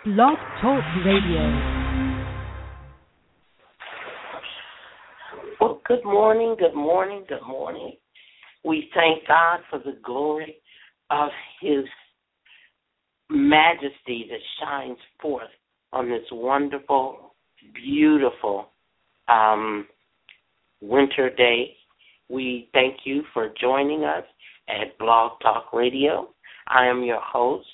Blog Talk Radio. Well, good morning, good morning, good morning. We thank God for the glory of His majesty that shines forth on this wonderful, beautiful winter day. We thank you for joining us at Blog Talk Radio. I am your host,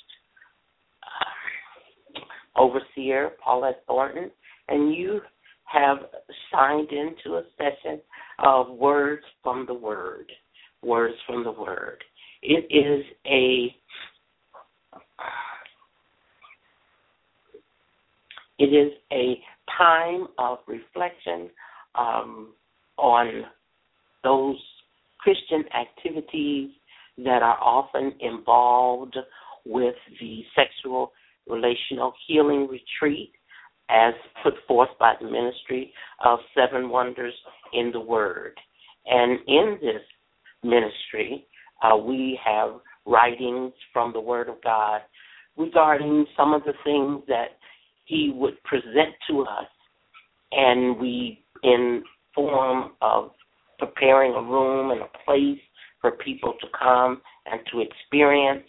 Overseer Paulette Thornton, and you have signed into a session of Words from the Word. Words from the Word. It is a time of reflection on those Christian activities that are often involved with the Sexual Relational Healing Retreat as put forth by the Ministry of Seven Wonders in the Word. And in this ministry, we have writings from the Word of God regarding some of the things that He would present to us, and we, in form of preparing a room and a place for people to come and to experience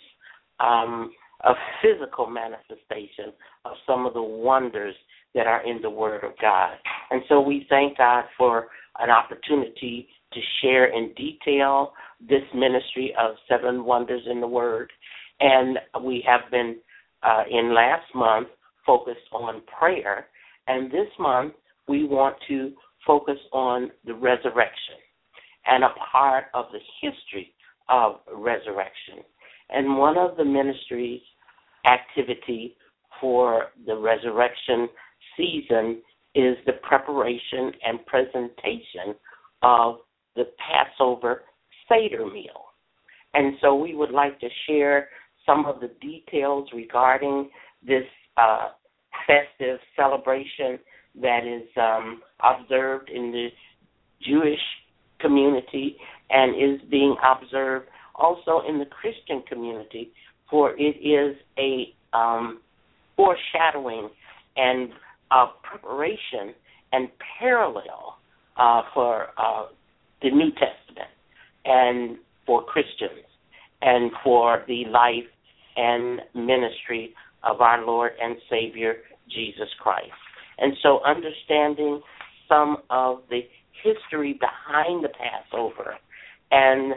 a physical manifestation of some of the wonders that are in the Word of God. And so we thank God for an opportunity to share in detail this ministry of Seven Wonders in the Word. And we have been, in last month, focused on prayer. And this month, we want to focus on the resurrection and a part of the history of resurrection. And one of the ministry's activity for the resurrection season is the preparation and presentation of the Passover Seder meal. And so we would like to share some of the details regarding this festive celebration that is observed in the Jewish community and is being observed also in the Christian community, for it is a foreshadowing and preparation and parallel for the New Testament and for Christians and for the life and ministry of our Lord and Savior, Jesus Christ. And so understanding some of the history behind the Passover and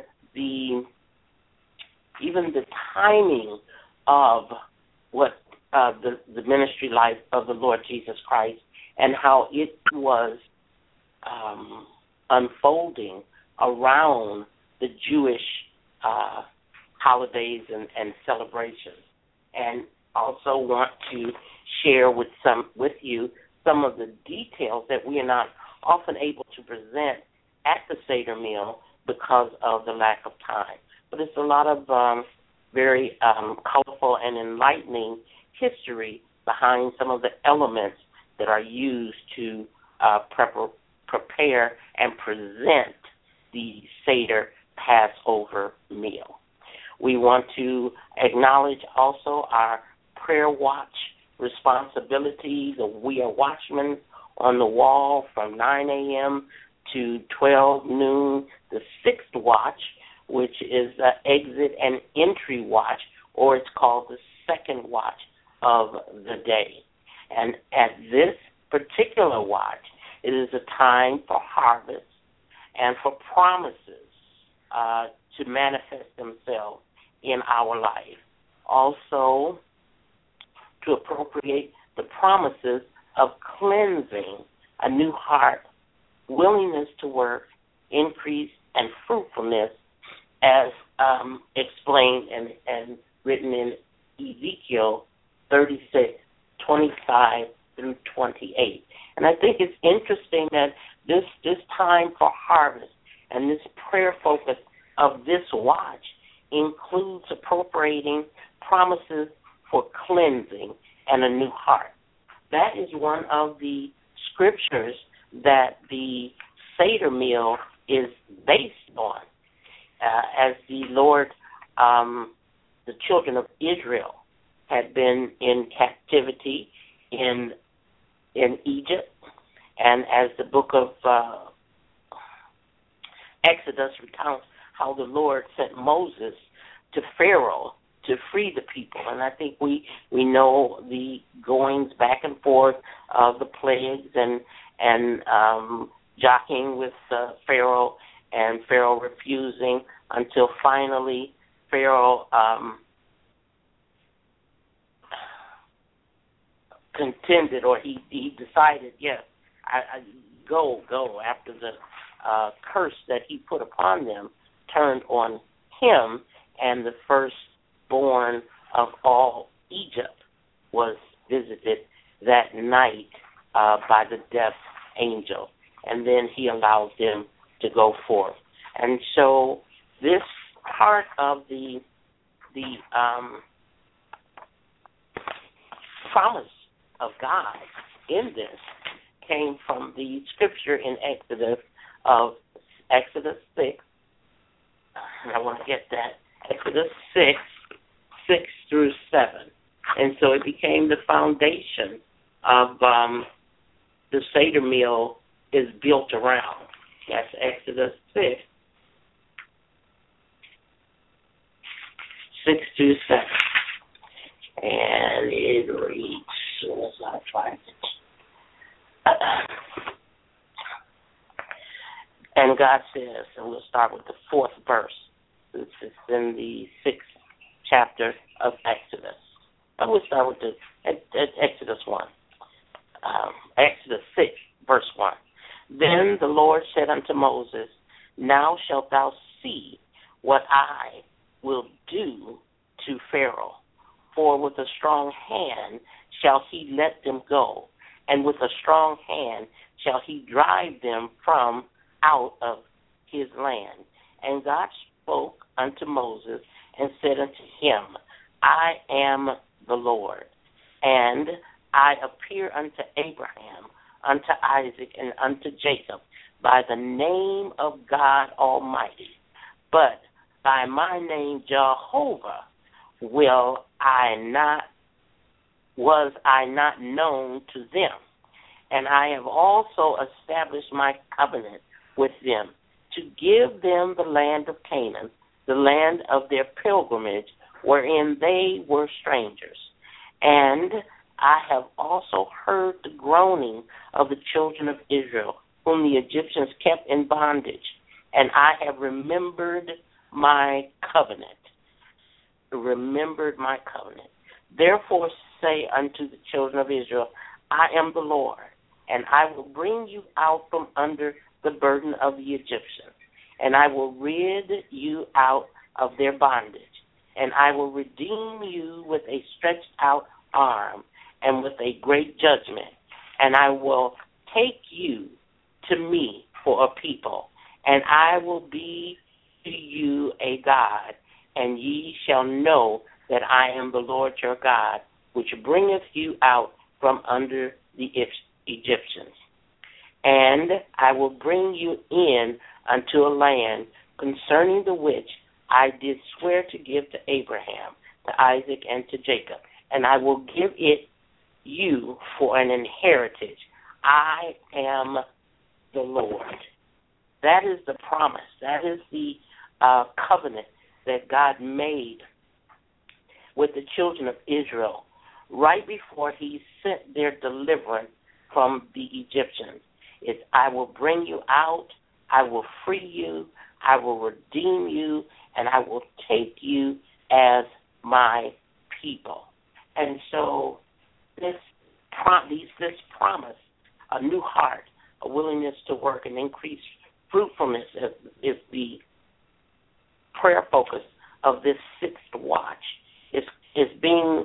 even the timing of what the ministry life of the Lord Jesus Christ and how it was unfolding around the Jewish holidays and celebrations. And also want to share with you some of the details that we are not often able to present at the Seder meal because of the lack of time. But it's a lot of very colorful and enlightening history behind some of the elements that are used to prepare and present the Seder Passover meal. We want to acknowledge also our prayer watch responsibilities. We are watchmen on the wall from 9 a.m. to 12 noon, the sixth watch, which is the exit and entry watch, or it's called the second watch of the day. And at this particular watch, it is a time for harvest and for promises to manifest themselves in our life. Also, to appropriate the promises of cleansing, a new heart, willingness to work, increase, and fruitfulness, as explained and written in Ezekiel 36:25 through 28. And I think it's interesting that this time for harvest and this prayer focus of this watch includes appropriating promises for cleansing and a new heart. That is one of the scriptures that the Seder meal is based on. As the Lord, the children of Israel had been in captivity in Egypt, and as the book of Exodus recounts how the Lord sent Moses to Pharaoh to free the people. And I think we know the goings back and forth of the plagues and jockeying with Pharaoh, and Pharaoh refusing, until finally Pharaoh contended, or he decided, yes, I go after the curse that he put upon them turned on him, and the firstborn of all Egypt was visited that night by the death angel, and then he allowed them to go forth. And so this part of the promise of God in this came from the scripture in Exodus 6. And I want to get that. Exodus 6 through 7. And so it became the foundation of the Seder meal is built around. That's Exodus 6 through 7. And it reads, as I find it. And God says, and we'll start with the 4th verse. This is in the 6th chapter of Exodus. And we'll start with Exodus 1. Exodus 6, verse 1. Then the Lord said unto Moses, now shalt thou see what I will do to Pharaoh. For with a strong hand shall he let them go, and with a strong hand shall he drive them from out of his land. And God spoke unto Moses and said unto him, I am the Lord, and I appear unto Abraham, unto Isaac, and unto Jacob by the name of God Almighty. But by my name Jehovah was I not known to them. And I have also established my covenant with them, to give them the land of Canaan, the land of their pilgrimage, wherein they were strangers. And I have also heard the groaning of the children of Israel, whom the Egyptians kept in bondage, and I have remembered my covenant. Remembered my covenant. Therefore say unto the children of Israel, I am the Lord, and I will bring you out from under the burden of the Egyptians, and I will rid you out of their bondage, and I will redeem you with a stretched out arm and with a great judgment, and I will take you to me for a people, and I will be to you a God, and ye shall know that I am the Lord your God, which bringeth you out from under the Egyptians. And I will bring you in unto a land concerning the which I did swear to give to Abraham, to Isaac, and to Jacob, and I will give it you for an inheritance. I am the Lord. That is the promise. That is the covenant that God made with the children of Israel right before he sent their deliverance from the Egyptians. It's, I will bring you out, I will free you, I will redeem you, and I will take you as my people. And so this promise, a new heart, a willingness to work, and increase fruitfulness is the prayer focus of this 6th watch. Is being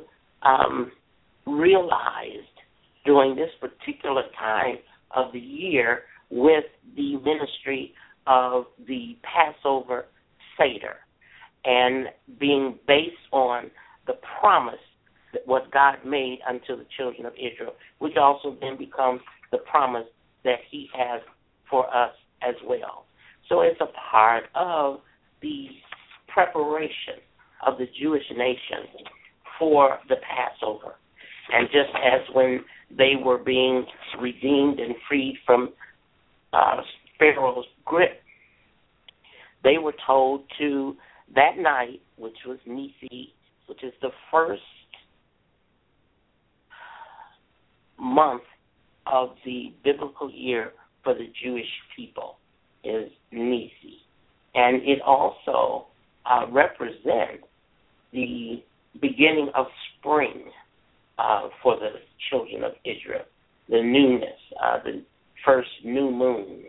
realized during this particular time of the year with the ministry of the Passover Seder, and being based on the promise that what God made unto the children of Israel, which also then becomes the promise that he has for us as well. So it's a part of the preparation of the Jewish nation for the Passover. And just as when they were being redeemed and freed from Pharaoh's grip, they were told to, that night, which was Nisi, which is the first month of the biblical year for the Jewish people, is Nisi. And it also represents the beginning of spring for the children of Israel, the newness, the first new moon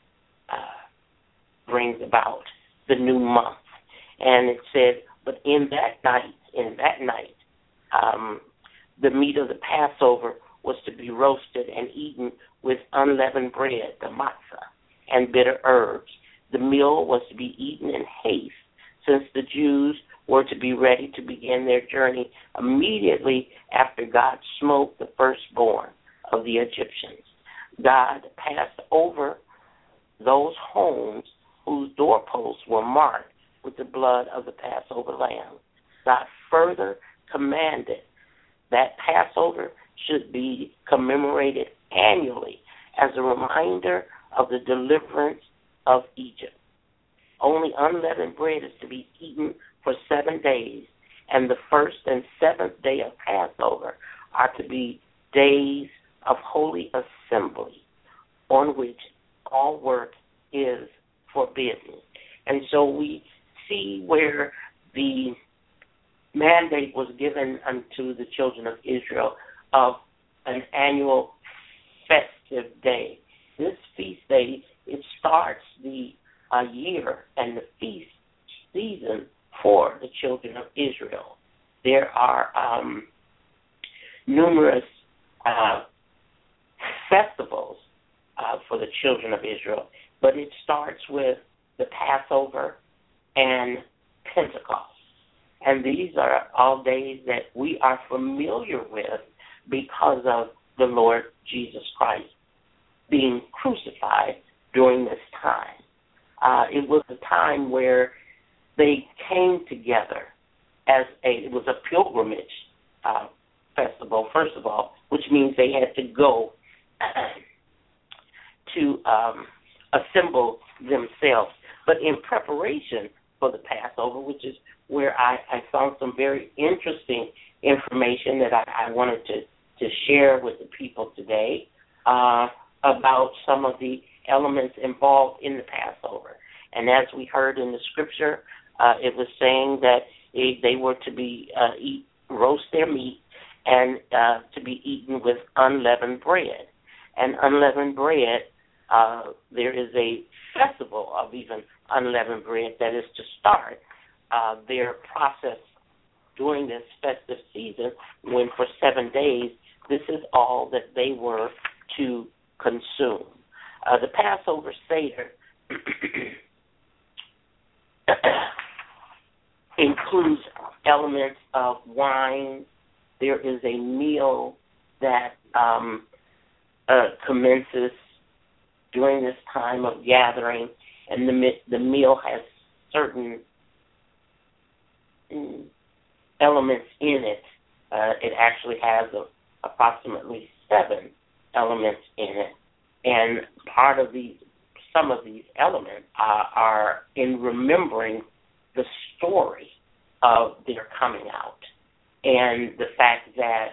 brings about the new month. And it said, but in that night, the meat of the Passover was to be roasted and eaten with unleavened bread, the matzah, and bitter herbs. The meal was to be eaten in haste, since the Jews were to be ready to begin their journey immediately after God smote the firstborn of the Egyptians. God passed over those homes whose doorposts were marked with the blood of the Passover lamb. God further commanded that Passover should be commemorated annually as a reminder of the deliverance of Egypt. Only unleavened bread is to be eaten for 7 days, and the first and seventh day of Passover are to be days of holy assembly, on which all work is forbidden. And so we see where the mandate was given unto the children of Israel of an annual festive day. This feast day, it starts the year and the feast season for the children of Israel. There are numerous festivals for the children of Israel, but it starts with the Passover and Pentecost. And these are all days that we are familiar with because of the Lord Jesus Christ being crucified during this time. It was a time where they came together it was a pilgrimage festival, first of all, which means they had to go to assemble themselves. But in preparation for the Passover, which is where I found some very interesting information that I wanted to share with the people today about some of the elements involved in the Passover. And as we heard in the scripture, it was saying that they were to be roast their meat and to be eaten with unleavened bread. And unleavened bread, there is a festival of even unleavened bread that is to start their process during this festive season, when for 7 days this is all that they were to consume. The Passover Seder includes elements of wine. There is a meal that commences during this time of gathering, and the meal has certain elements in it. It actually has approximately 7 elements in it, and some of these elements are in remembering the story of their coming out, and the fact that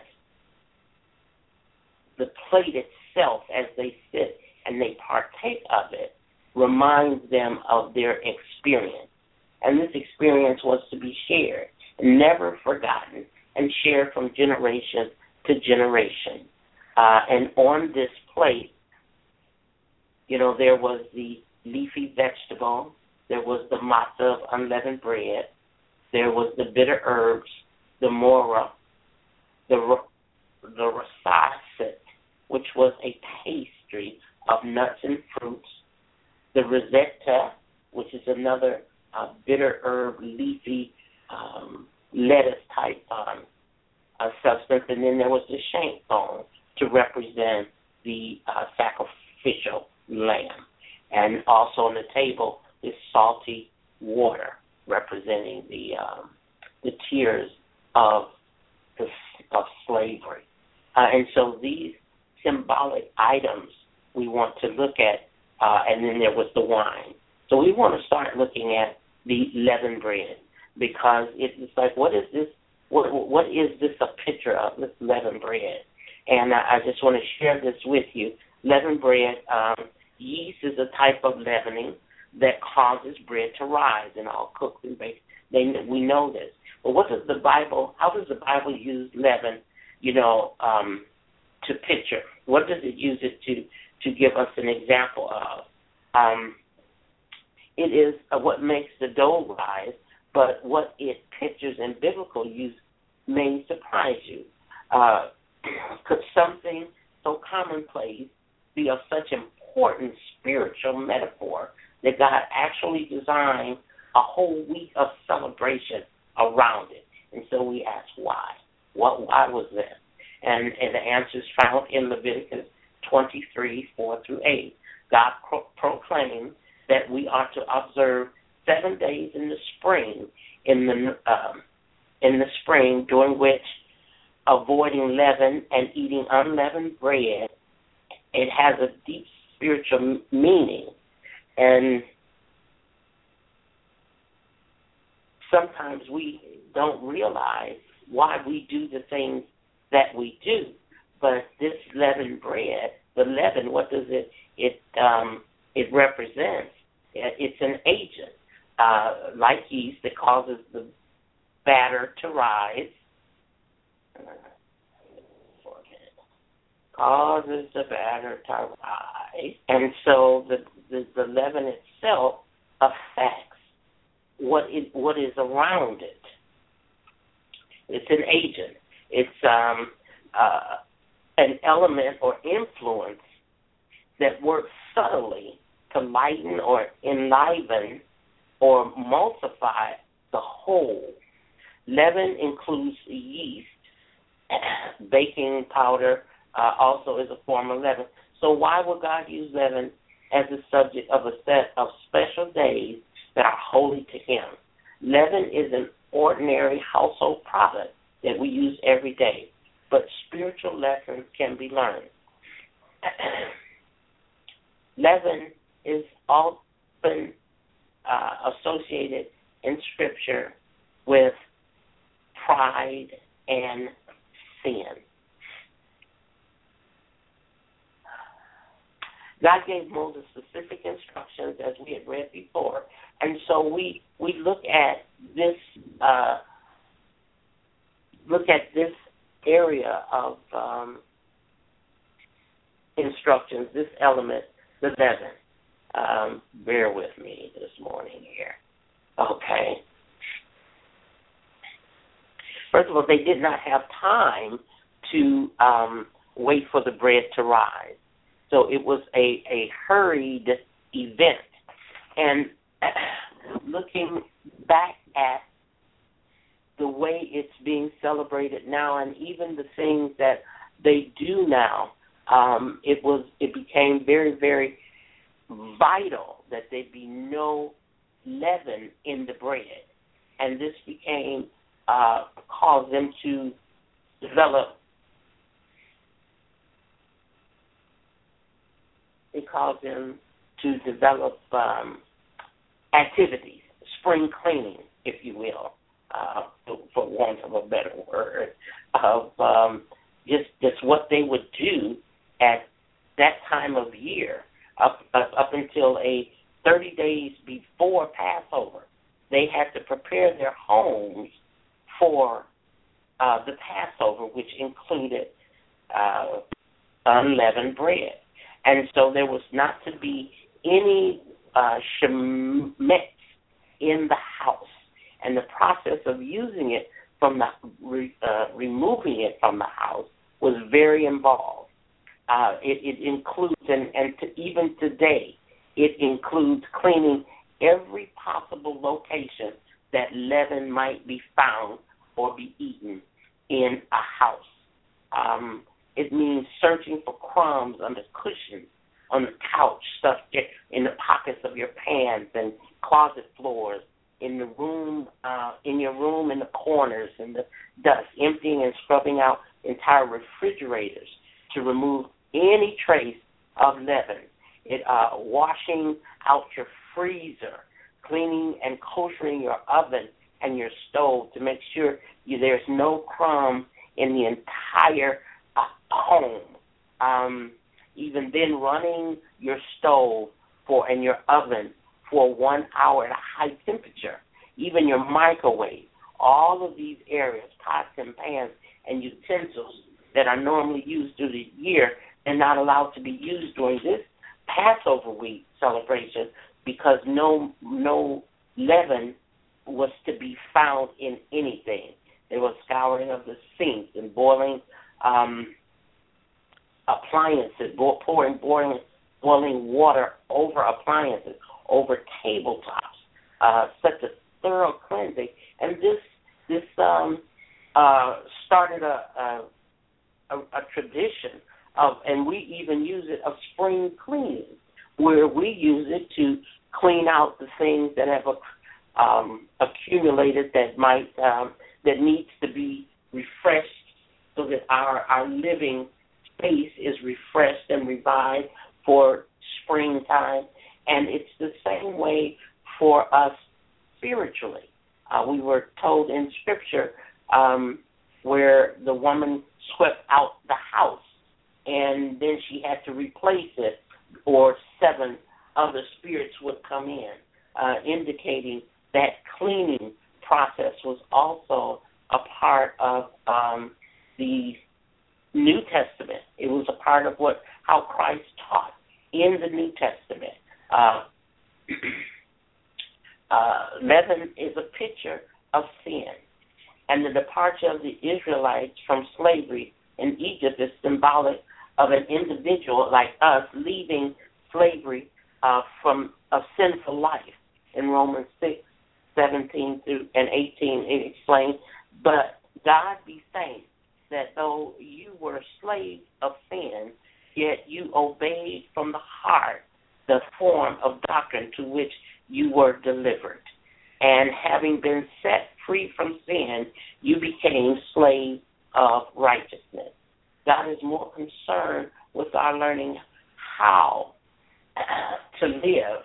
the plate itself, as they sit and they partake of it, reminds them of their experience. And this experience was to be shared, never forgotten, and shared from generation to generation. And on this plate, there was the leafy vegetable, there was the matzah of unleavened bread, there was the bitter herbs, the morah, the rasasset, which was a pastry of nuts and fruits, the rosetta, which is another bitter herb, leafy lettuce-type substance, and then there was the shank bone to represent the sacrificial lamb. And also on the table is salty water, representing the tears of of slavery. And so these symbolic items we want to look at, and then there was the wine. So we want to start looking at the leavened bread, because it's like, what is this? What is this a picture of, this leavened bread? And I just want to share this with you. Leavened bread, yeast is a type of leavening that causes bread to rise in all cooked and baked. We know this. But how does the Bible use leaven, to picture? What does it use it to give us an example of? It is what makes the dough rise, but what it pictures in biblical use may surprise you. Could something so commonplace be of such important spiritual metaphor that God actually designed a whole week of celebration around it? And so we ask why. Why was that? And the answer is found in Leviticus 23, 4 through 8. God proclaimed that we are to observe 7 days in the spring, during which avoiding leaven and eating unleavened bread, it has a deep spiritual meaning. And sometimes we don't realize why we do the things that we do. But this leavened bread, the leaven, what does it represents? It's an agent, like yeast, that causes the batter to rise. Causes the batter to rise. And so the leaven itself affects what is around it. It's an agent. It's an element or influence that works subtly to lighten or enliven or multiply the whole. Leaven includes yeast. Baking powder also is a form of leaven. So why would God use leaven as the subject of a set of special days that are holy to Him? Leaven is an ordinary household product that we use every day, but spiritual lessons can be learned. Leaven is often associated in Scripture with pride and sin. God gave Moses specific instructions, as we had read before, and so we look at this area of instructions, this element, the leaven. Bear with me this morning here. Okay. First of all, they did not have time to wait for the bread to rise. So it was a hurried event. And looking back at the way it's being celebrated now, and even the things that they do now, it became very, very vital that there be no leaven in the bread. And this became caused them to develop. It caused them to develop activities, spring cleaning, if you will, for want of a better word, of just what they would do at that time of year, up until 30 days before Passover. They had to prepare their homes for the Passover, which included unleavened bread. And so there was not to be any shemetz in the house. And the process of using it from removing it from the house was very involved. It includes, even today, it includes cleaning every possible location that leaven might be found or be eaten in a house. It means searching for crumbs under cushions, on the couch, stuff in the pockets of your pants and closet floors, in the room, in your room, in the corners, in the dust, emptying and scrubbing out entire refrigerators to remove any trace of leaven. Washing out your freezer, cleaning and koshering your oven and your stove to make sure there's no crumb in the entire home. Even then, running your stove and your oven for 1 hour at a high temperature, even your microwave, all of these areas, pots and pans and utensils that are normally used through the year, they're not allowed to be used during this Passover week celebration because no leaven was to be found in anything. There was scouring of the sinks and boiling appliances, boiling water over appliances, over tabletops, such a thorough cleansing. And this started a tradition of, and we even use it, of spring cleaning, where we use it to clean out the things that have accumulated that needs to be refreshed, so that our living space is refreshed and revived for springtime. And it's the same way for us spiritually. We were told in Scripture where the woman swept out the house, and then she had to replace it, or 7 other spirits would come in, indicating that cleaning process was also a part of the New Testament. It was a part of how Christ taught in the New Testament. Leaven is a picture of sin, and the departure of the Israelites from slavery in Egypt is symbolic of an individual like us leaving slavery from a sinful life. In Romans 6:17 through and 18, it explains, "But God be thanked that though you were slaves of sin, yet you obeyed from the heart the form of doctrine to which you were delivered. And having been set free from sin, you became slaves of righteousness." God is more concerned with our learning how to live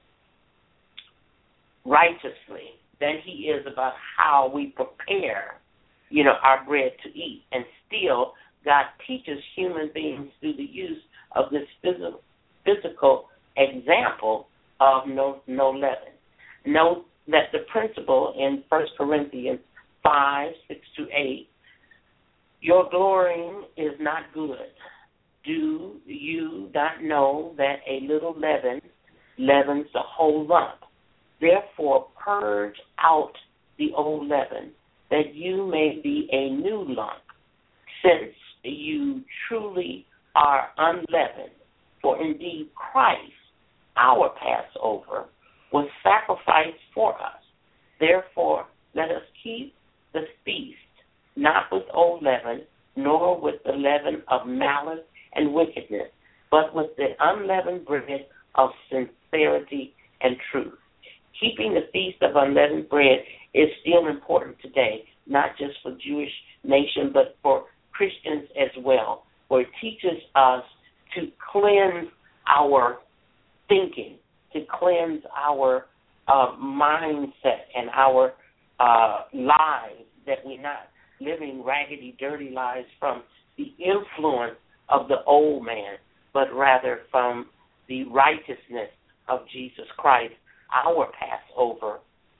righteously than he is about how we prepare, our bread to eat. And still, God teaches human beings through the use of this physical example of no leaven. Note that the principle in 1 Corinthians 5:6-8, "Your glorying is not good. Do you not know that a little leaven leavens the whole lump? Therefore purge out the old leaven, that you may be a new lump, since you truly are unleavened. For indeed Christ, our Passover, was sacrificed for us. Therefore let us keep the feast, not with old leaven, nor with the leaven of malice and wickedness, but with the unleavened bread of sincerity and truth." Keeping the Feast of Unleavened Bread is still important today, not just for Jewish nation, but for Christians as well, where it teaches us to cleanse our thinking, to cleanse our mindset and our lives, that we're not living raggedy, dirty lives from the influence of the old man, but rather from the righteousness of Jesus Christ, our Passover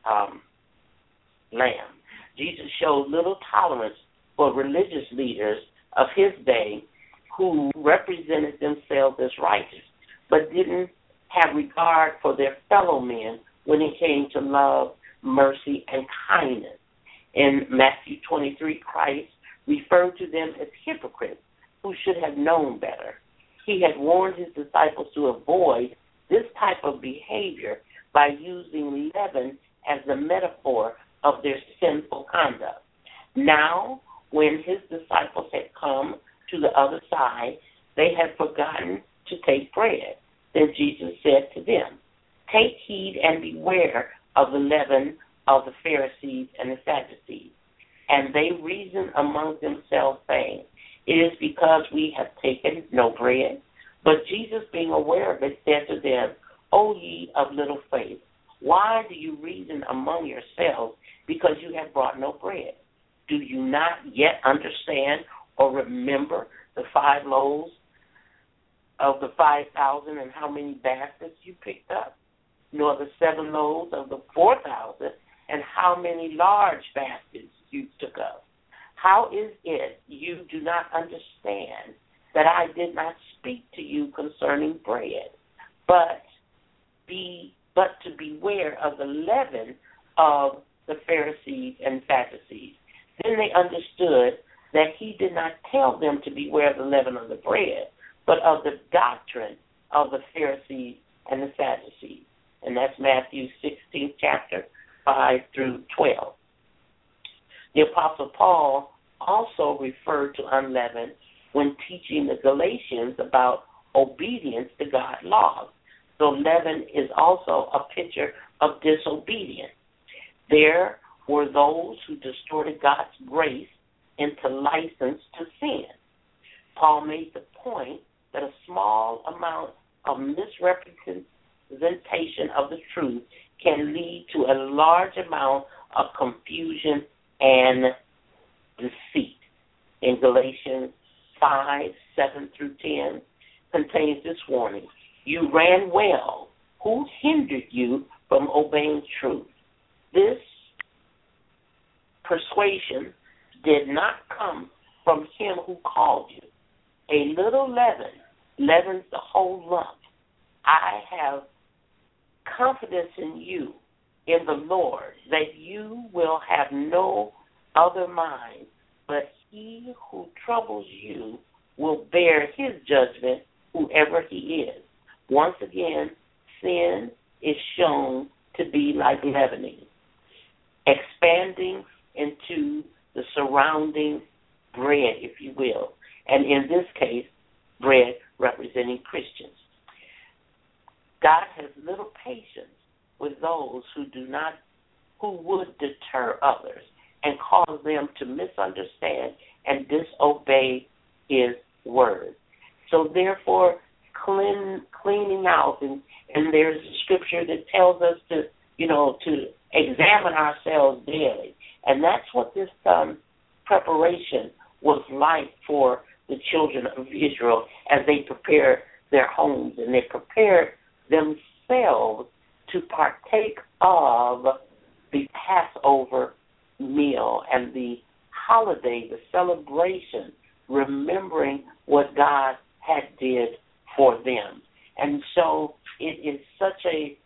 lamb. Jesus showed little tolerance for religious leaders of his day who represented themselves as righteous, but didn't have regard for their fellow men when it came to love, mercy, and kindness. In Matthew 23, Christ referred to them as hypocrites who should have known better. He had warned his disciples to avoid this type of behavior by using leaven as the metaphor of their sinful conduct. Now, when his disciples had come to the other side, they had forgotten to take bread. Then Jesus said to them, "Take heed and beware of the leaven of the Pharisees and the Sadducees. And they reasoned among themselves, saying, It is because we have taken no bread. But Jesus, being aware of it, said to them, O ye of little faith, why do you reason among yourselves, because you have brought no bread? Do you not yet understand or remember the 5 loaves of the 5,000 and how many baskets you picked up? Nor the 7 loaves of the 4,000 and how many large baskets you took up? How is it you do not understand that I did not speak to you concerning bread, but to beware of the leaven of the Pharisees and Sadducees? Then they understood that he did not tell them to beware of the leaven of the bread, but of the doctrine of the Pharisees and the Sadducees. And that's Matthew 16th chapter, 5 through 12. The Apostle Paul also referred to unleavened when teaching the Galatians about obedience to God's laws. So leaven is also a picture of disobedience. There were those who distorted God's grace into license to sin. Paul made the point that a small amount of misrepresentation of the truth can lead to a large amount of confusion and deceit. In Galatians 5, 7 through 10 contains this warning. You ran well. Who hindered you from obeying truth? This persuasion did not come from him who called you. A little leaven leavens the whole lump. I have confidence in you, in the Lord, that you will have no other mind, but he who troubles you will bear his judgment, whoever he is. Once again, sin is shown to be like leavening, expanding into the surrounding bread, if you will, and in this case, bread representing Christians. God has little patience with those who would deter others and cause them to misunderstand and disobey his word. So therefore, cleaning out, and there's a scripture that tells us to examine ourselves daily. And that's what this preparation was like for the children of Israel as they prepared their homes and they prepared themselves to partake of the Passover meal and the holiday, the celebration, remembering what God had did for them. And so it is such a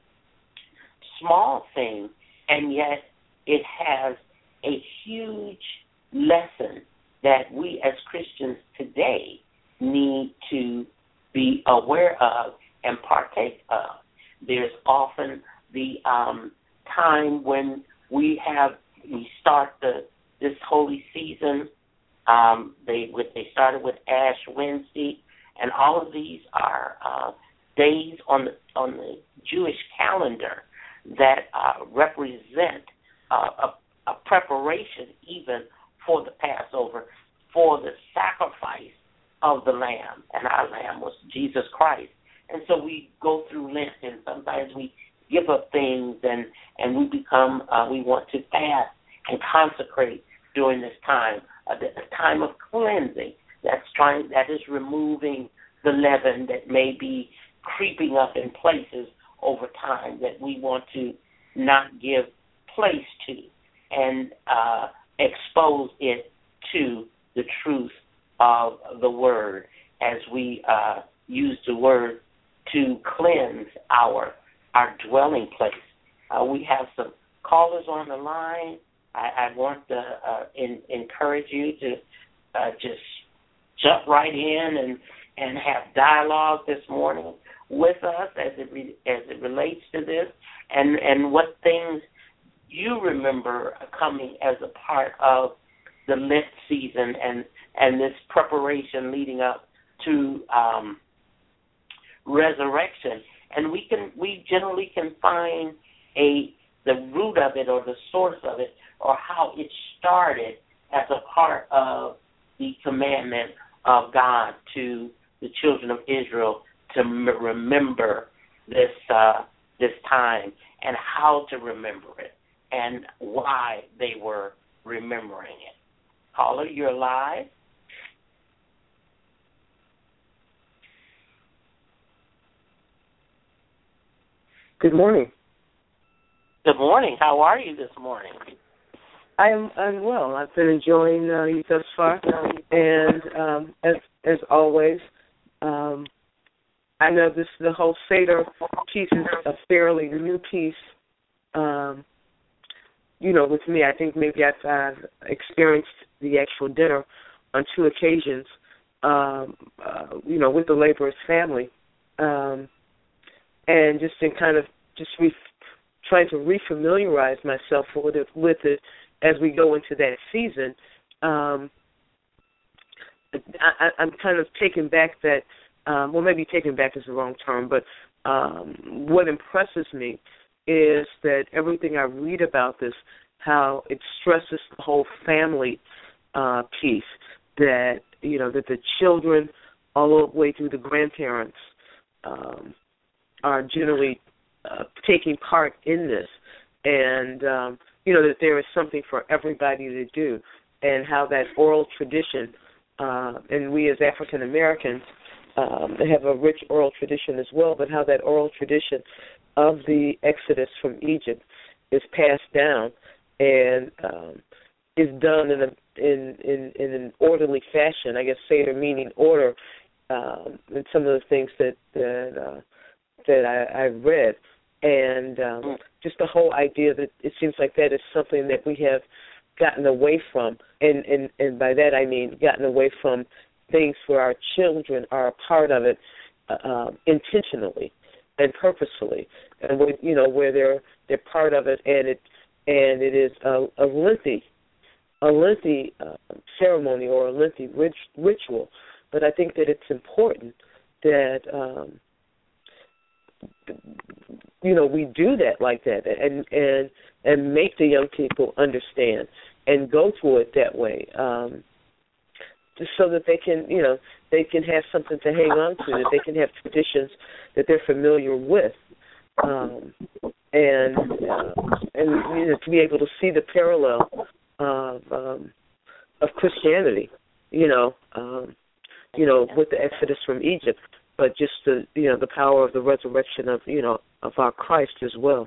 small thing, and yet it has a huge lesson that we as Christians today need to be aware of and partake of. There's often the time when we start this holy season. They started with Ash Wednesday, and all of these are days on the Jewish calendar that represent a preparation even for the Passover, for the sacrifice of the Lamb, and our Lamb was Jesus Christ. And so we go through Lent, and sometimes we give up things, and we become, we want to fast and consecrate during this time, a time of cleansing. That is removing the leaven that may be creeping up in places over time that we want to not give place to, and expose it to the truth of the word as we use the word to cleanse our dwelling place. We have some callers on the line. I want to encourage you to just jump right in and have dialogue this morning with us as it relates to this, and what things you remember coming as a part of the Lent season and this preparation leading up to resurrection. And we generally can find a the root of it or the source of it or how it started as a part of the commandment of God to the children of Israel to remember this time and how to remember it and why they were remembering it. Caller, you're live. Good morning. Good morning. How are you this morning? I'm well. I've been enjoying you thus far, and as always, I know the whole Seder piece is a fairly new piece. With me, I think maybe I've experienced the actual dinner on 2 occasions. With the laborer's family, and just in kind of trying to refamiliarize myself with it as we go into that season. I'm kind of taken back that, maybe taken back is the wrong term, but what impresses me is that everything I read about this, how it stresses the whole family piece, that, that the children all the way through the grandparents are generally taking part in this, and that there is something for everybody to do, and how that oral tradition, and we as African Americans have a rich oral tradition as well, but how that oral tradition of the Exodus from Egypt is passed down and is done in an orderly fashion. I guess Seder meaning order, and some of the things that I've read, and just the whole idea that it seems like that is something that we have gotten away from, and by that I mean gotten away from things where our children are a part of it intentionally and purposefully, and where they're part of it, and it is a lengthy ceremony or a lengthy ritual. But I think that it's important that we do that like that, and make the young people understand and go to it that way, just so that they can have something to hang on to, that they can have traditions that they're familiar with, and to be able to see the parallel of Christianity, with the Exodus from Egypt, but just the power of the resurrection of our Christ as well.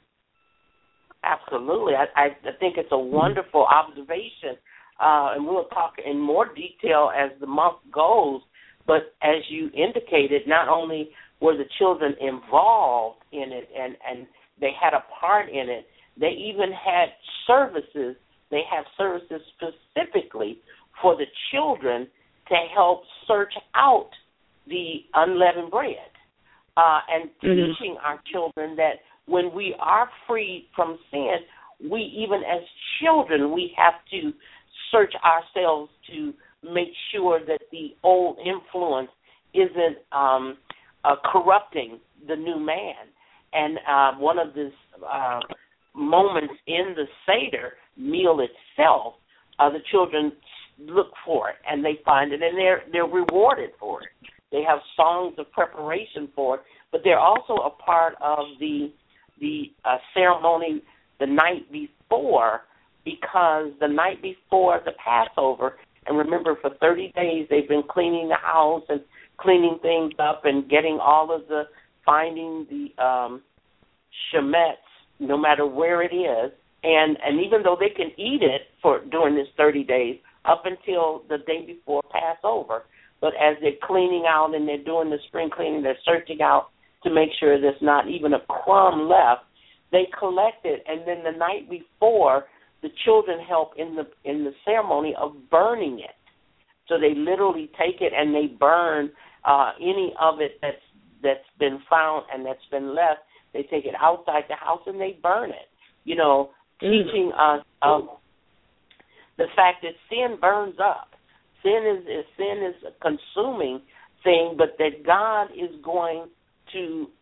Absolutely. I think it's a wonderful observation, and we'll talk in more detail as the month goes, but as you indicated, not only were the children involved in it and they had a part in it, they even had services. They have services specifically for the children to help search out the unleavened bread, and teaching our children that when we are freed from sin, we, even as children, we have to search ourselves to make sure that the old influence isn't corrupting the new man. And one of the moments in the Seder meal itself, the children look for it and they find it, and they're rewarded for it. They have songs of preparation for it, but they're also a part of the ceremony the night before, because the night before the Passover, and remember, for 30 days they've been cleaning the house and cleaning things up and getting all of finding the shemetz, no matter where it is, and even though they can eat it during this 30 days up until the day before Passover, but as they're cleaning out and they're doing the spring cleaning, they're searching out to make sure there's not even a crumb left, they collect it, and then the night before, the children help in the ceremony of burning it. So they literally take it and they burn any of it that's been found and that's been left. They take it outside the house and they burn it, teaching us of the fact that sin burns up. Sin is a consuming thing, but that God is going to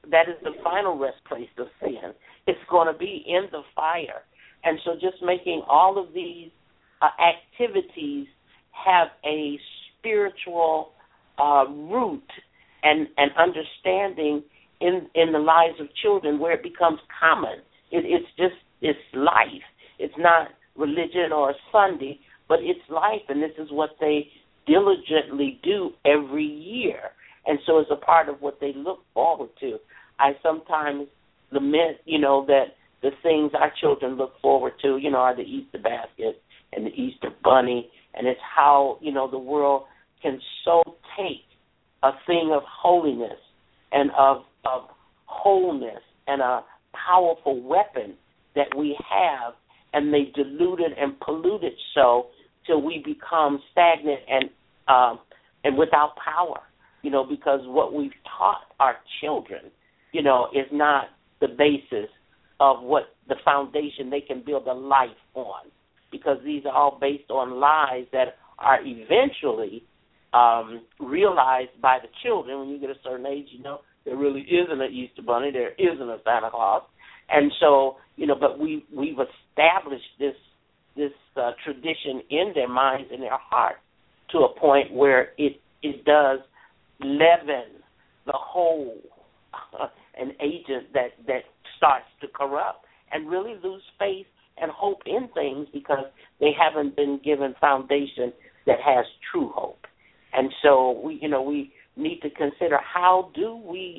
that is the final rest place of sin. It's going to be in the fire. And so just making all of these activities have a spiritual root and understanding in the lives of children, where it becomes common. It's life. It's not religion or Sunday, but it's life, and this is what they diligently do every year. And so it's a part of what they look forward to. I sometimes lament, that the things our children look forward to, are the Easter basket and the Easter bunny, and it's how, the world can so take a thing of holiness and of wholeness and a powerful weapon that we have, and they dilute it and pollute it so till we become stagnant and without power, because what we've taught our children, is not the basis of what the foundation they can build a life on, because these are all based on lies that are eventually realized by the children. When you get a certain age, there really isn't an Easter bunny, there isn't a Santa Claus. And so, but we've established this tradition in their minds and their hearts to a point where it does leaven the whole an agent that starts to corrupt and really lose faith and hope in things, because they haven't been given foundation that has true hope. And so we need to consider, how do we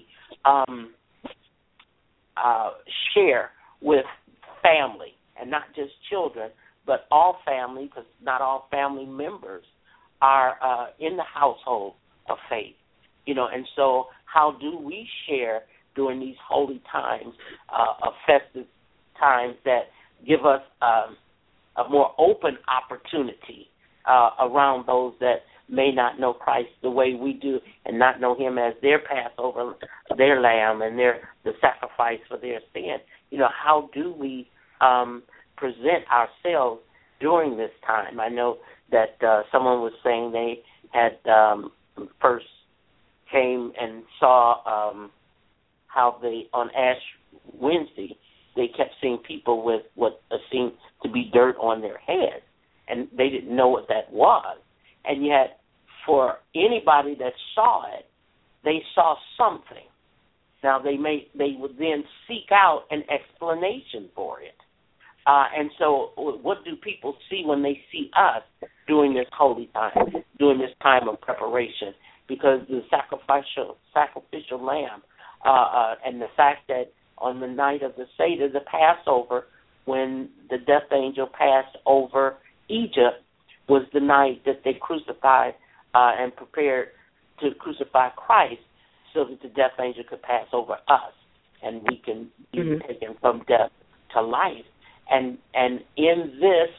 share with family, and not just children, but all family, because not all family members are in the household of faith, and so how do we share during these holy times, of festive times that give us a more open opportunity around those that may not know Christ the way we do, and not know Him as their Passover, their Lamb, and the sacrifice for their sin. How do we present ourselves during this time? I know that someone was saying they had first came and saw how they, on Ash Wednesday, they kept seeing people with what seemed to be dirt on their heads, and they didn't know what that was. And yet, for anybody that saw it, they saw something. Now, they would then seek out an explanation for it. And so what do people see when they see us during this holy time, during this time of preparation? Because the sacrificial lamb, and the fact that on the night of the Seder, the Passover, when the death angel passed over Egypt, was the night that they crucified and prepared to crucify Christ, so that the death angel could pass over us, and we can be taken from death to life. And in this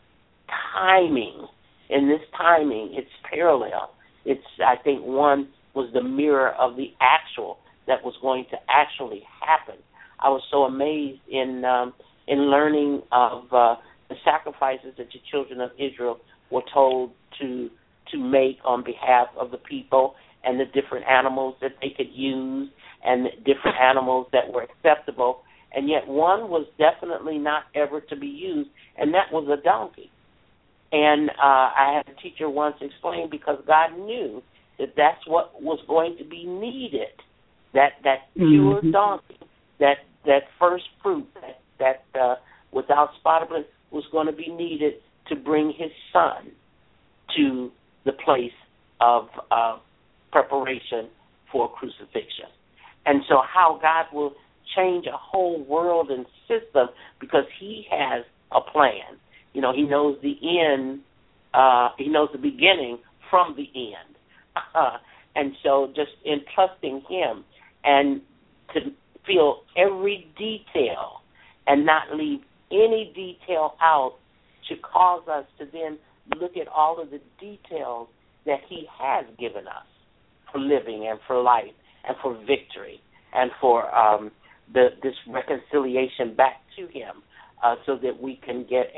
timing, it's parallel. It's, I think, one was the mirror of the actual that was going to actually happen. I was so amazed in learning of the sacrifices that the children of Israel were told to make on behalf of the people, and the different animals that they could use, and the different animals that were acceptable. And yet one was definitely not ever to be used, and that was a donkey. And I had a teacher once explain, because God knew that that's what was going to be needed, that pure donkey, that first fruit, that without spot or blemish, was going to be needed to bring His Son to the place of preparation for crucifixion. And so how God will change a whole world and system, because He has a plan. He knows the end. He knows the beginning from the end. And so just entrusting Him, and to feel every detail and not leave any detail out, to cause us to then look at all of the details that He has given us for living and for life and for victory and for this reconciliation back to Him, so that we can get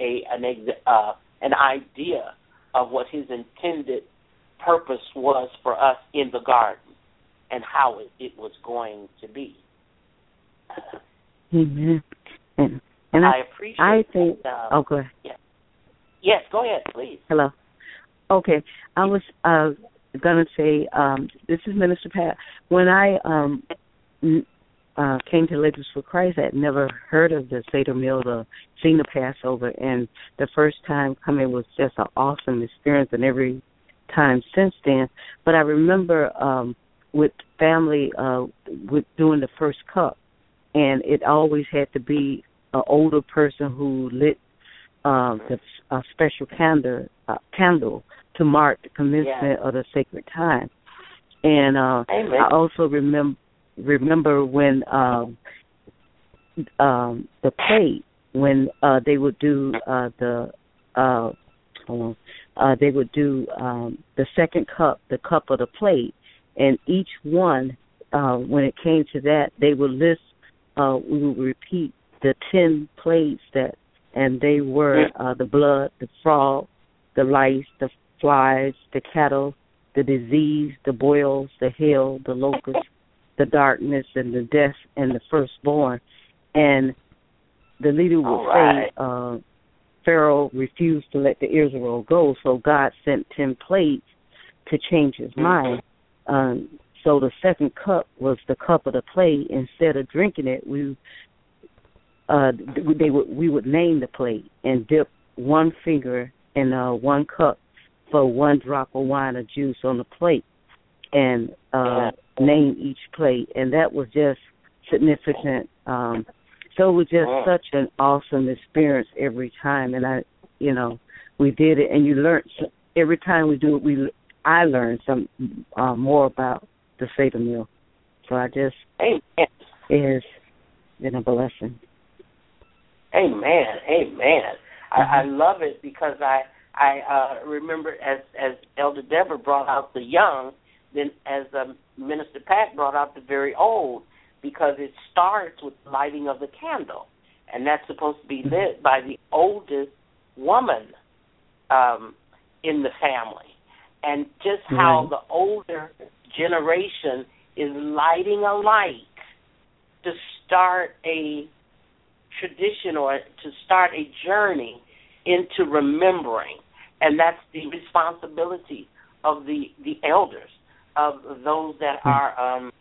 an idea of what His intended purpose was for us in the garden, and how it was going to be. Amen. And I appreciate. I think. that, go ahead. Yes, go ahead, please. Hello. Okay, I was gonna say this is Minister Pat. When I came to Ladies for Christ, I had never heard of the Seder meal or seen the Passover, and the first time coming was just an awesome experience, and every time since then. But I remember with family with doing the first cup, and it always had to be an older person who lit a special candle to mark the commencement of the sacred time. And I also remember when the plate, when they would do the second cup, the cup of the plate, and each one, when it came to that, they would list, we would repeat the 10 plagues and they were the blood, the frog, the lice, the flies, the cattle, the disease, the boils, the hail, the locust, the darkness, and the death, and the firstborn. And the leader would say, Pharaoh refused to let the Israel go, so God sent 10 plagues to change his mind. So the second cup was the cup of the plague. Instead of drinking it, we would name the plague and dip one finger in one cup for one drop of wine or juice on the plate, and name each plate, and that was just significant. So it was just such an awesome experience every time, and we did it, and you learn every time we do it. I learned some more about the Seder meal. So it has been a blessing. Amen. I love it because I remember as Elder Deborah brought out the young, then as Minister Pat brought out the very old, because it starts with the lighting of the candle, and that's supposed to be lit by the oldest woman in the family. And just how the older generation is lighting a light to start a tradition or to start a journey into remembering. And that's the responsibility of the elders, of those that are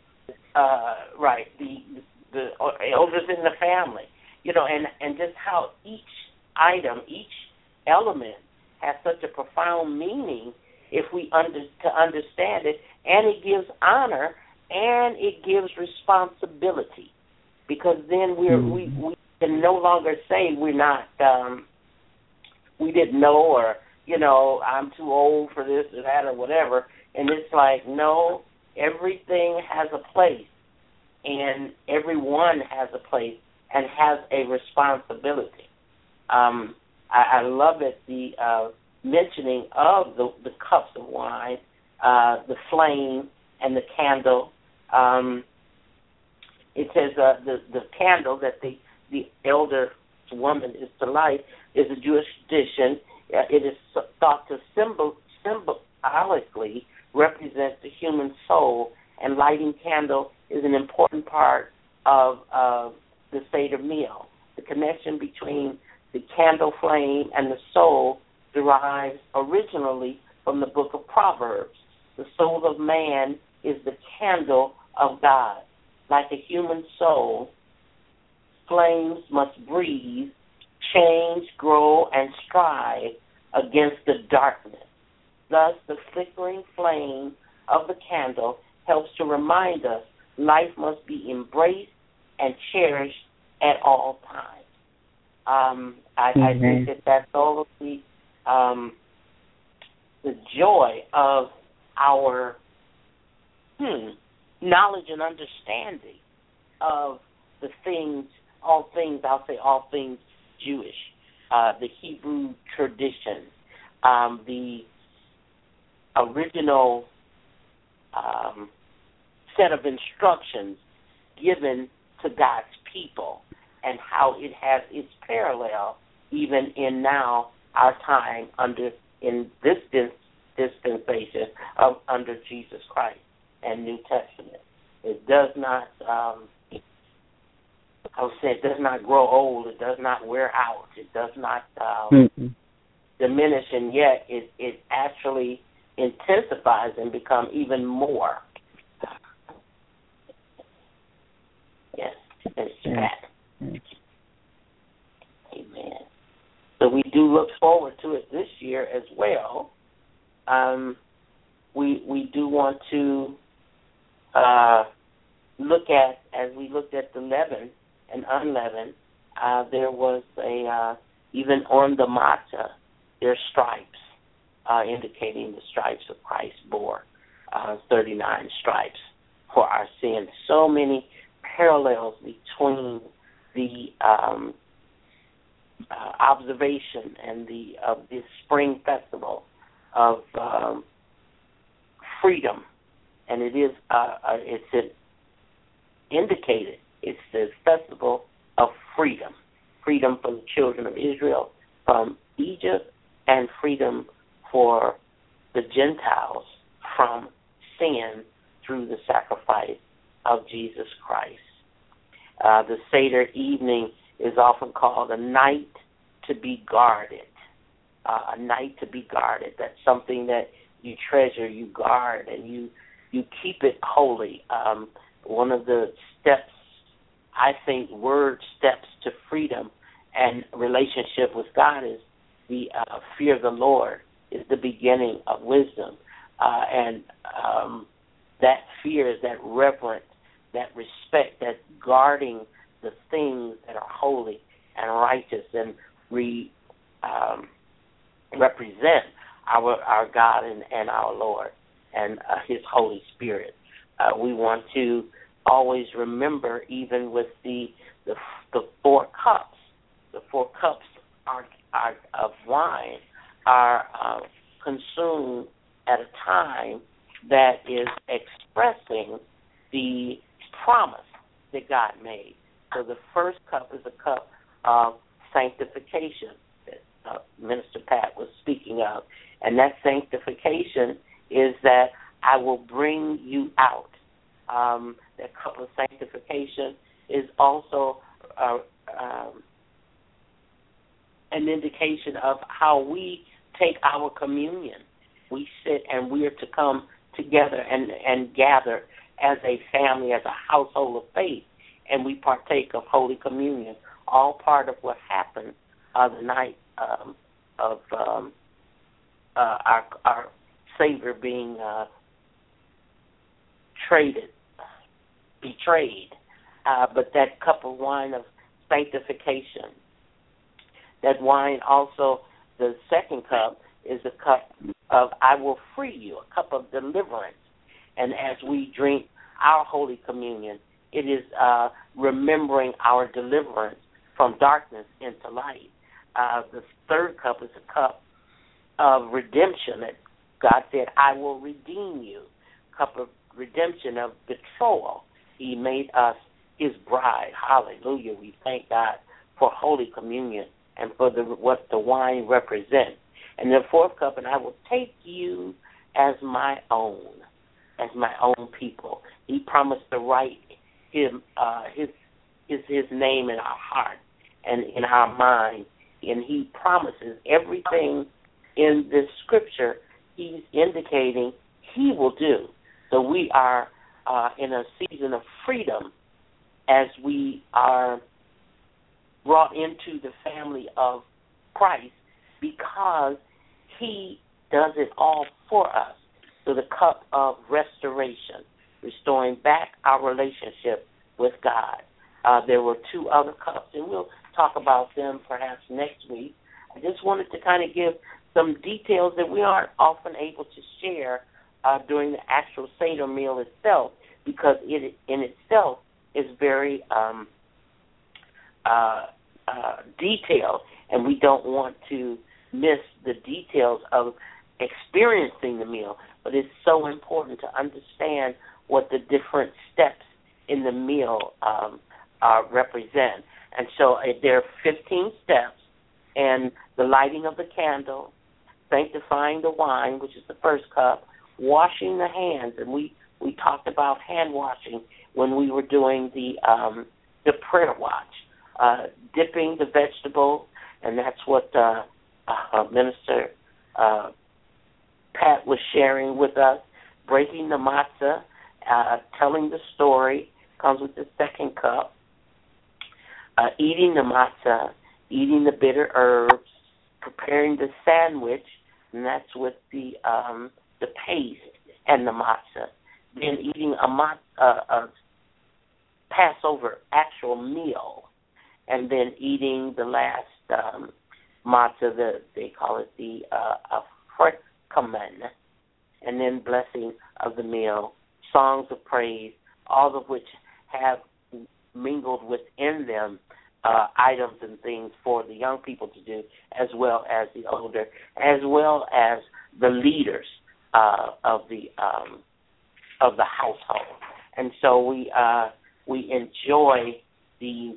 the elders in the family, and just how each item, each element has such a profound meaning if we understand it, and it gives honor and it gives responsibility, because then we can no longer say we're not we didn't know, or I'm too old for this or that or whatever. And it's like, no, everything has a place, and everyone has a place and has a responsibility. I love it, the mentioning of the cups of wine, the flame, and the candle. It says the candle that the elder woman is to light is a Jewish tradition. It is thought to symbolically represent the human soul, and lighting candle is an important part of the Seder meal. The connection between the candle flame and the soul derives originally from the book of Proverbs. The soul of man is the candle of God. Like a human soul, flames must breathe, change, grow, and strive against the darkness. Thus, the flickering flame of the candle helps to remind us life must be embraced and cherished at all times. I think that's all of the joy of our knowledge and understanding of the things, all things Jewish, the Hebrew tradition, the original set of instructions given to God's people, and how it has its parallel even in now our time in this dispensation under Jesus Christ and New Testament. It does not I would say it does not grow old. It does not wear out. It does not diminish, and yet it actually intensifies and becomes even more. Yes, it's that. Amen. So we do look forward to it this year as well. We do want to look at, as we looked at the leaven and unleavened, there was even on the matzah, there's stripes, indicating the stripes of Christ bore 39 stripes for our sins. So many parallels between the observation and of this spring festival of freedom, and it is it's indicated. It's the festival of freedom for the children of Israel from Egypt, and freedom for the Gentiles from sin through the sacrifice of Jesus Christ. The Seder evening is often called a night to be guarded. A night to be guarded. That's something that you treasure, you guard, and you keep it holy. One of the steps, I think, word steps to freedom and relationship with God is the fear of the Lord is the beginning of wisdom. And that fear is that reverence, that respect, that guarding the things that are holy and righteous and represent our God and our Lord and His Holy Spirit. We want to always remember, even with the 4 cups, the 4 cups of wine are consumed at a time that is expressing the promise that God made. So the first cup is a cup of sanctification that Minister Pat was speaking of. And that sanctification is that I will bring you out. That cup of sanctification is also an indication of how we take our communion. We sit and we are to come together and gather as a family, as a household of faith, and we partake of Holy Communion, all part of what happened the night of our Savior being betrayed. But that cup of wine of sanctification, that wine also, the second cup is a cup of I will free you, a cup of deliverance. And as we drink our Holy Communion, it is remembering our deliverance from darkness into light. The third cup is a cup of redemption that God said, I will redeem you. Cup of redemption, of betrothal. He made us His bride. Hallelujah. We thank God for Holy Communion and for what the wine represents. And the fourth cup, and I will take you as my own people. He promised to write His name in our heart and in our mind. And He promises everything in this scripture He's indicating He will do. So we are in a season of freedom as we are brought into the family of Christ because He does it all for us. So the cup of restoration, restoring back our relationship with God. There were 2 other cups, and we'll talk about them perhaps next week. I just wanted to kind of give some details that we aren't often able to share during the actual Seder meal itself, because it in itself is very detailed, and we don't want to miss the details of experiencing the meal. But it's so important to understand what the different steps in the meal represent. And so there are 15 steps, and the lighting of the candle, sanctifying the wine, which is the first cup, washing the hands, and we talked about hand washing when we were doing the the prayer watch, dipping the vegetables, and that's what Minister Pat was sharing with us, breaking the matzah, telling the story, comes with the second cup, eating the matzah, eating the bitter herbs, preparing the sandwich, and that's with the paste and the matzah. Then eating a Passover actual meal, and then eating the last matzah, they call it the afrekaman, and then blessing of the meal, songs of praise, all of which have mingled within them items and things for the young people to do, as well as the older, as well as the leaders of the household. And so we enjoy the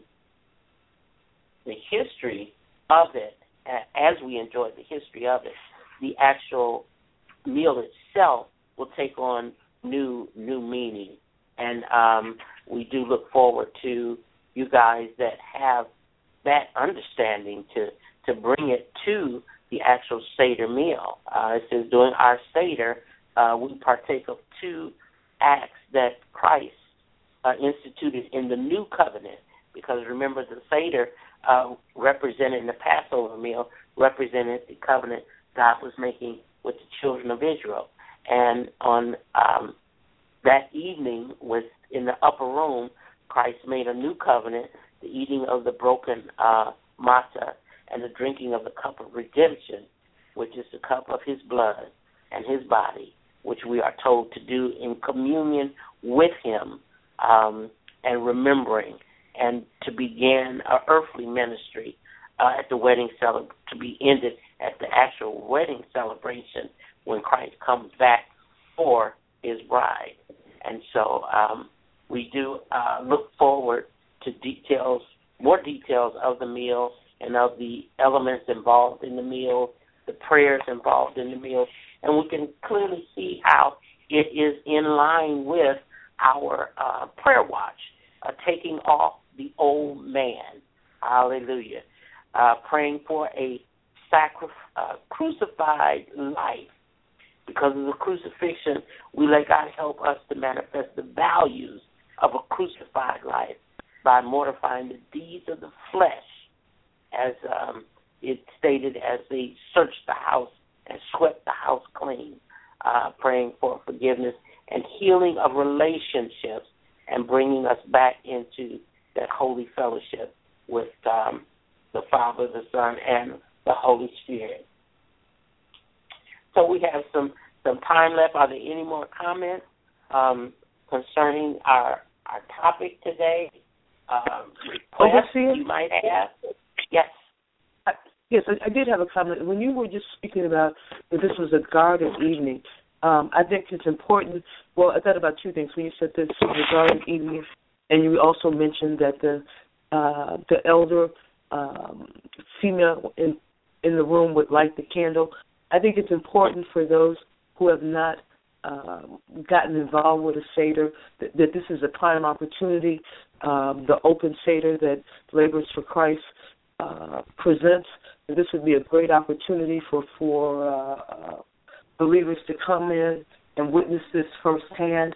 history of it. As we enjoy the history of it, the actual meal itself will take on new meaning. And we do look forward to you guys that have that understanding to bring it to the actual Seder meal. It says during our Seder, we partake of two acts that Christ instituted in the new covenant, because remember the Seder represented the Passover meal, represented the covenant God was making with the children of Israel. And on that evening, in the upper room, Christ made a new covenant, the eating of the broken matzah and the drinking of the cup of redemption, which is the cup of his blood and his body, which we are told to do in communion with him and remembering, and to begin an earthly ministry at the wedding to be ended at the actual wedding celebration when Christ comes back for his bride. And so we do look forward to more details of the meal and of the elements involved in the meal, the prayers involved in the meal, and we can clearly see how it is in line with our prayer watch, taking off the old man. Hallelujah. Praying for a crucified life. Because of the crucifixion, we let God help us to manifest the values of a crucified life by mortifying the deeds of the flesh, as it stated, as they searched the house and swept the house clean, praying for forgiveness and healing of relationships and bringing us back into that holy fellowship with the Father, the Son, and the Holy Spirit. So we have some time left. Are there any more comments concerning our topic today? Requests you might have? Yes. Yes, I did have a comment. When you were just speaking about that this was a garden evening, I think it's important. Well, I thought about two things. When you said this was a garden evening, and you also mentioned that the elder female in the room would light the candle. I think it's important for those who have not gotten involved with a Seder that this is a prime opportunity. The open Seder that Laborers for Christ presents, this would be a great opportunity for believers to come in and witness this firsthand.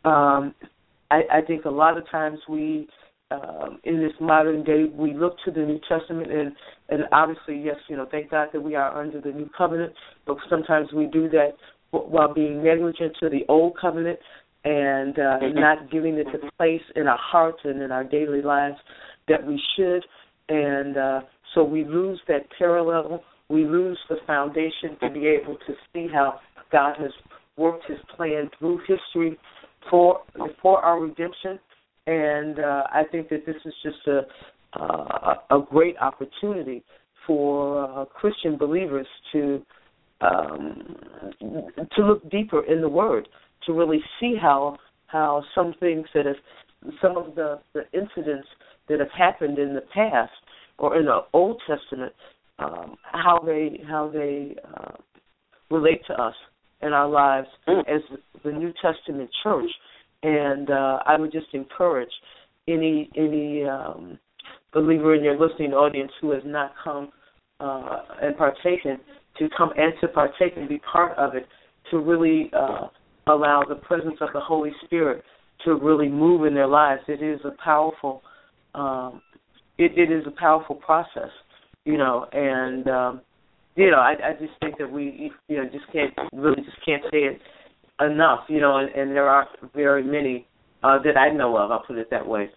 I think a lot of times we, in this modern day, we look to the New Testament and obviously, yes, thank God that we are under the New Covenant, but sometimes we do that while being negligent to the Old Covenant and not giving it the place in our hearts and in our daily lives that we should. And so we lose that parallel. We lose the foundation to be able to see how God has worked his plan through history for our redemption. And I think that this is just a great opportunity for Christian believers to look deeper in the Word, to really see how some things some of the incidents that have happened in the past or in the Old Testament, how they relate to us in our lives as the New Testament church. And I would just encourage, any believer in your listening audience who has not come and partaken, to come and to partake and be part of it, to really allow the presence of the Holy Spirit to really move in their lives. It is a powerful, it is a powerful process, and I just think that we, just can't say it enough, and there aren't very many that I know of. I'll put it that way.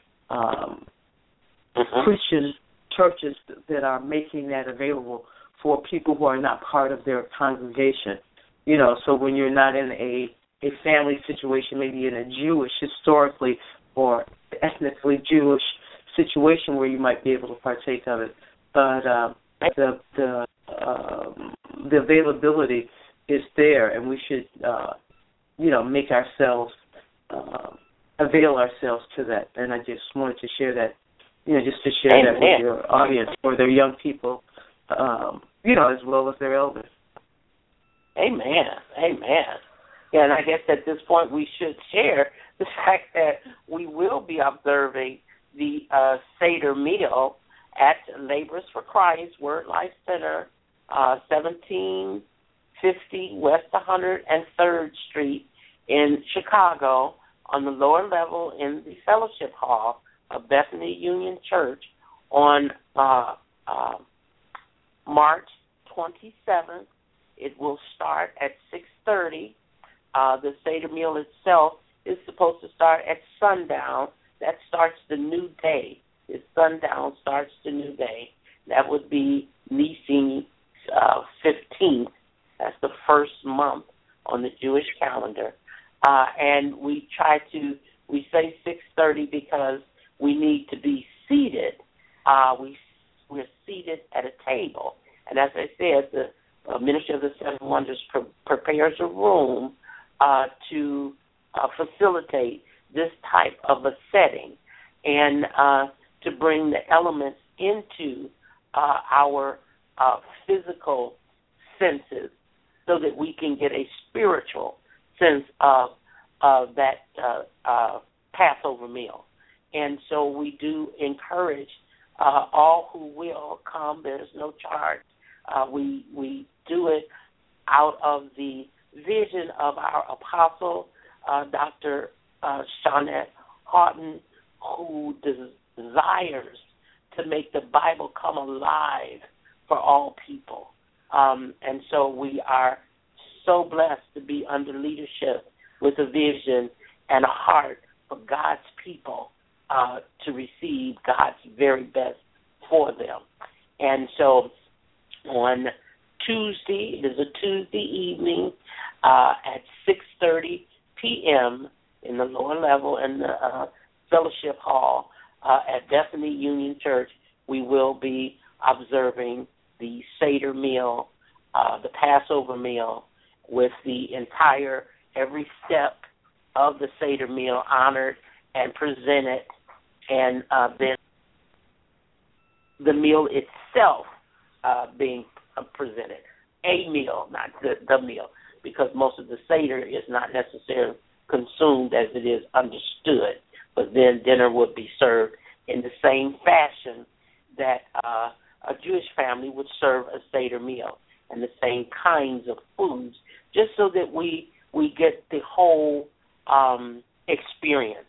Christian churches that are making that available for people who are not part of their congregation. So when you're not in a family situation, maybe in a Jewish, historically or ethnically Jewish situation where you might be able to partake of it, but the availability is there, and we should make ourselves avail ourselves to that. And I just wanted to share that, just to share Amen. That with your audience, for their young people, as well as their elders. Amen. Amen. Yeah, and I guess at this point we should share the fact that we will be observing the Seder meal at Laborers for Christ, Word Life Center, 1750 West 103rd Street in Chicago, on the lower level in the fellowship hall of Bethany Union Church on March 27th. It will start at 6:30. The Seder meal itself is supposed to start at sundown. That starts the new day. If sundown starts the new day, that would be Nisan 15th. That's the first month on the Jewish calendar. And we say 6:30 because we need to be seated. We're seated at a table. And as I said, the Ministry of the Seven Wonders prepares a room to facilitate this type of a setting and to bring the elements into our physical senses so that we can get a spiritual sense of that Passover meal. And so we do encourage all who will come. There's no charge. We do it out of the vision of our apostle, Dr. Shawnette Houghton, who desires to make the Bible come alive for all people. And so we are so blessed to be under leadership with a vision and a heart for God's people to receive God's very best for them. And so on Tuesday, it is a Tuesday evening at 6:30 p.m. in the lower level in the fellowship hall at Bethany Union Church, we will be observing the Seder meal, the Passover meal, with the entire, every step of the Seder meal honored and presented, and then the meal itself being presented. A meal, not the meal, because most of the Seder is not necessarily consumed as it is understood, but then dinner would be served in the same fashion that a Jewish family would serve a Seder meal, and the same kinds of foods, just so that we get the whole experience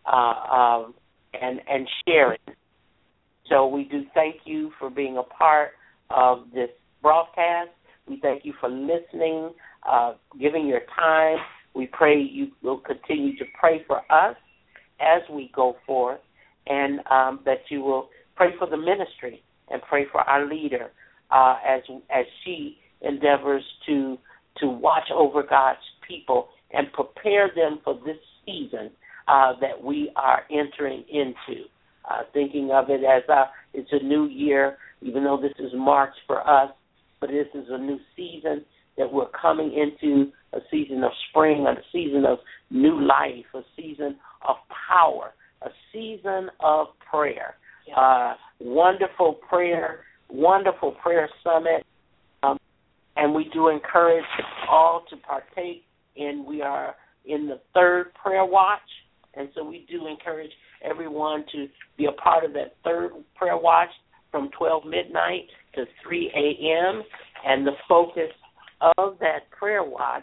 and sharing. So we do thank you for being a part of this broadcast. We thank you for listening, giving your time. We pray you will continue to pray for us as we go forth, and that you will pray for the ministry and pray for our leader as she endeavors to watch over God's people and prepare them for this season that we are entering into. Thinking of it as it's a new year, even though this is March for us, but this is a new season that we're coming into, a season of spring, a season of new life, a season of power, a season of prayer. Wonderful prayer summit, and we do encourage all to partake in. We are in the third prayer watch, And so we do encourage everyone to be a part of that third prayer watch from 12 midnight to 3 a.m. And the focus of that prayer watch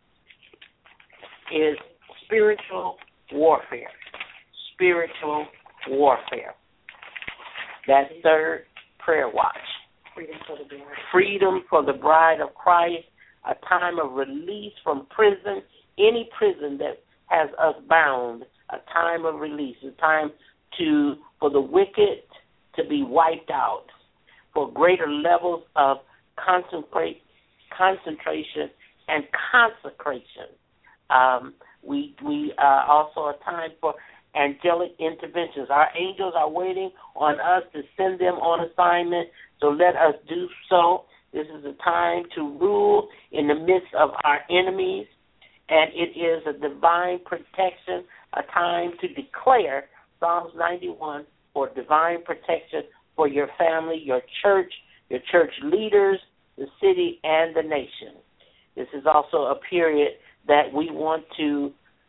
is spiritual warfare. Spiritual warfare. That third prayer watch. Freedom for the bride of Christ, a time of release from prison, any prison that has us bound, a time of release, a time for the wicked to be wiped out, for greater levels of concentration and consecration. We also a time for angelic interventions. Our angels are waiting on us to send them on assignment, so let us do so. This is a time to rule in the midst of our enemies, and it is a divine protection, a time to declare Psalms 91 for divine protection for your family, your church leaders, the city, and the nation. This is also a period that we want to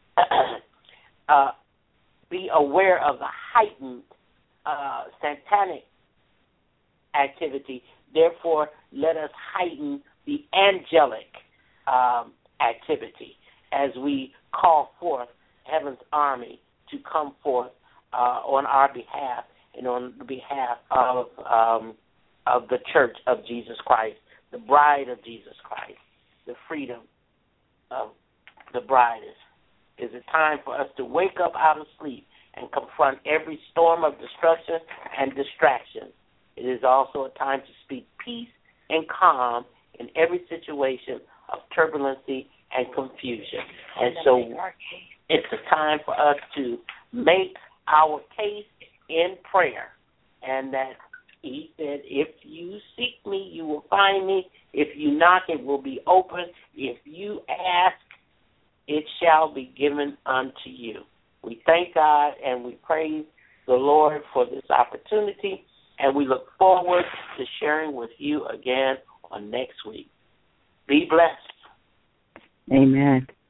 be aware of the heightened satanic activity. Therefore, let us heighten the angelic activity as we call forth heaven's army to come forth on our behalf and on the behalf of the church of Jesus Christ, the bride of Jesus Christ. The freedom of the bride is a time for us to wake up out of sleep and confront every storm of destruction and distraction. It is also a time to speak peace and calm in every situation of turbulency and confusion. And so it's a time for us to make our case in prayer. And that he said, if you seek me, you will find me. If you knock, it will be open. If you ask, it shall be given unto you. We thank God and we praise the Lord for this opportunity, and we look forward to sharing with you again on next week. Be blessed. Amen.